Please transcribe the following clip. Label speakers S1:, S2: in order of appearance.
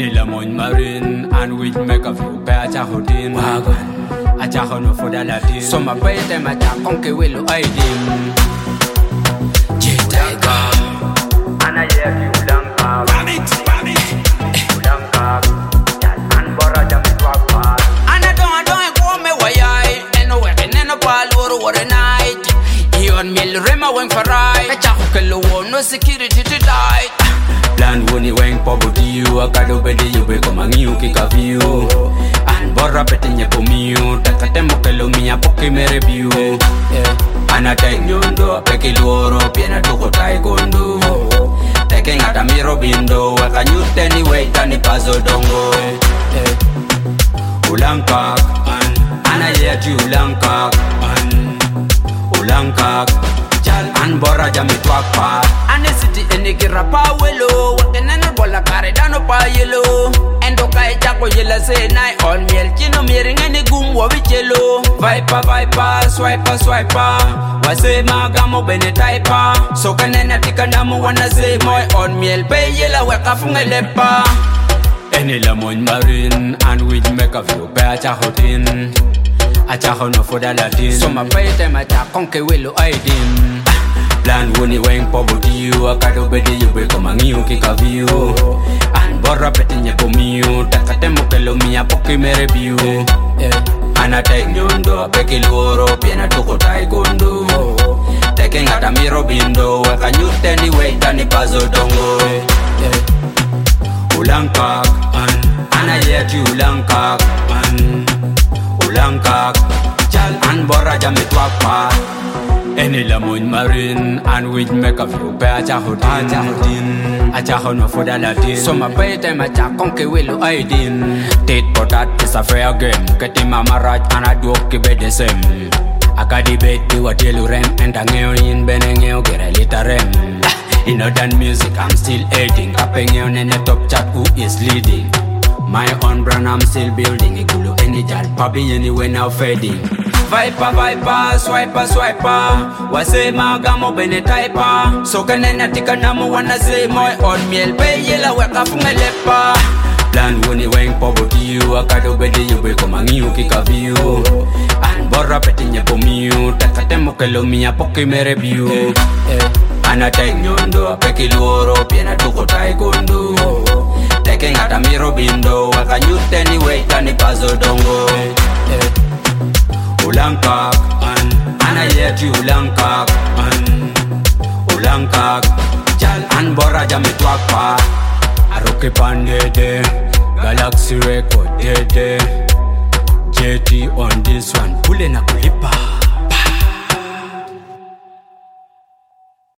S1: Enila mon marine and we make a few better hotin wagon. A jahono for the Latin. So my pay them at a conky will idim. J-Tiger. And I hear you Lanka. Rabbit. Lanka. And Boraja Mitwapa. And I don't go me way I. And no way in a pal or a night. He on Mill Rema went for right. A chakalo, no security to die. Plan when you went poverty, you a cado bedi, you become a new kick of you. And borra petting your commute, Takatemokelo me a Pokemon review. And I take you to a Pekiloro, Piana to Taekwondo. Taking at a mirror window, I can use anyway, Tani Pazo Dongo. Ulankak, and I hear you Ulankak, Ulankak, Chal and Boraja Mitwapa. And the city in the Girapa willow, walking in the bola caridano pa yellow. And okay, Jaco Yella say night on milk, you know, mearing any goom wa yellow. Viper, swiper. Was say Magamo Benetaipa. So can I take a namu wanna say my on meal, pay yellow, wake up from a leper. Any lemon marine, and we make a few better hotin. A chahono for the Latin. So my pay them at a conky willow idim. Plan when you went poverty, you a cado bedi, you become a new kick of you. And borra petting your commute, Takatemokelo me a Pokemon review. And I take you to a Pekiloro, Piana to Taekwondo. Taking at a mirror window, I can use anyway, Tani Pazo Dongo. Ulankak, and I hear you Ulankak, Ulankak, Chal and Boraja Mitwapa. Any lemon marine and we make a few better hotin. A jahono for the Latin. So my pay them at a conky will idin. Tate for that is a fair game. Getting my marriage and I do okay be the same. I got debate to a tell rem and a new in Benengeo get a little rem. In modern music I'm still aiding. Capping on in the top chat who is leading. My own brand I'm still building. Ikulu any jar papi anyway now fading. Viper, swiper. Was say Magamo Benetaipa. So can I take a namu wanna say my on meal, pay yellow, wake up from a leper. Plan when you went poverty, you a cado bedi, you become a new kick of you. And borra petting your commute, Takatemokelo me a Pokemon review. And I take you to a Pekiloro, Piana to Taekwondo. Taking at a mirror window, I can use anyway, Tani Pazo Dongo. Ulankak, and I hear you Ulankak, Ulankak, Chal and Boraja Mitwapa. Aroke Pandede, Galaxy Record Dede, JT on this one, Pulena Kulipa.